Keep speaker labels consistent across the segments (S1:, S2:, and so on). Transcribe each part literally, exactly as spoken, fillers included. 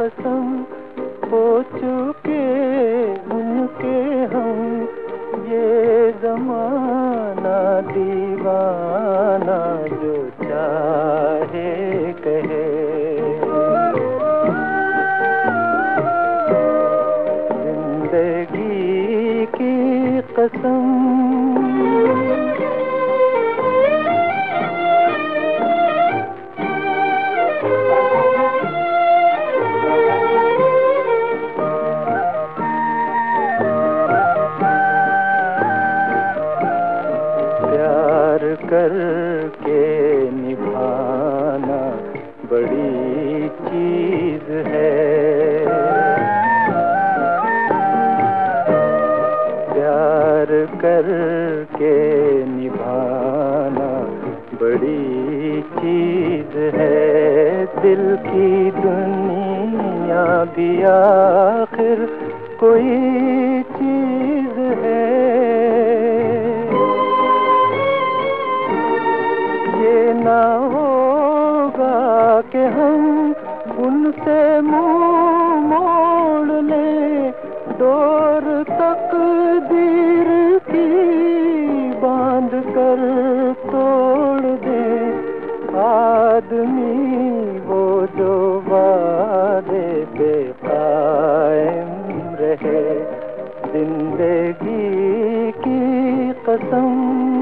S1: कसम हो चुके उनके हम, ये ज़माना दीवाना जो चाहे कहे। जिंदगी की कसम करके निभाना बड़ी चीज है। प्यार करके निभाना बड़ी चीज है। दिल की दुनिया भी आखिर कोई चीज है। ये ना होगा कि हम उनसे मुंह मोड़ लें, डोर तकदीर की बांध कर तोड़ दें। आदमी वो जो वादे पे कायम रहे, जिंदगी की कसम।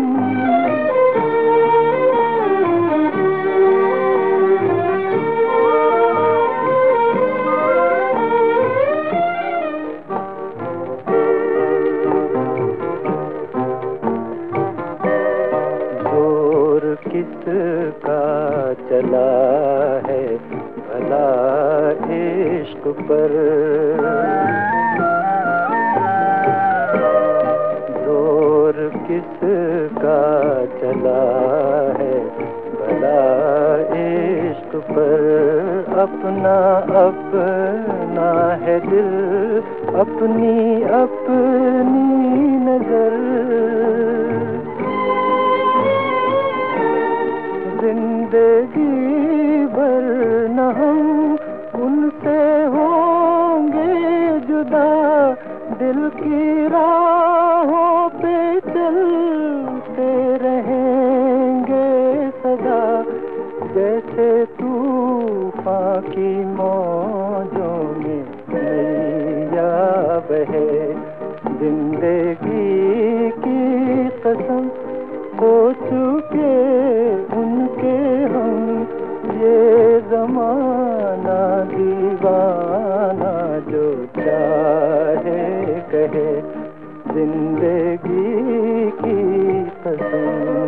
S1: किसका चला है भला इश्क पर, जोर किसका चला है भला इश्क पर। अपना अपना है दिल, अपनी अपनी नजर। जिंदगी भर न हम उनसे होंगे जुदा, दिल की राहों पे चलते रहेंगे सदा। जैसे तूफान की मौजों में नैया बहे, जिंदगी की कसम हो चुके उनके हम, ये ज़माना दीवाना जो चाहे कहे। जिंदगी की कसम।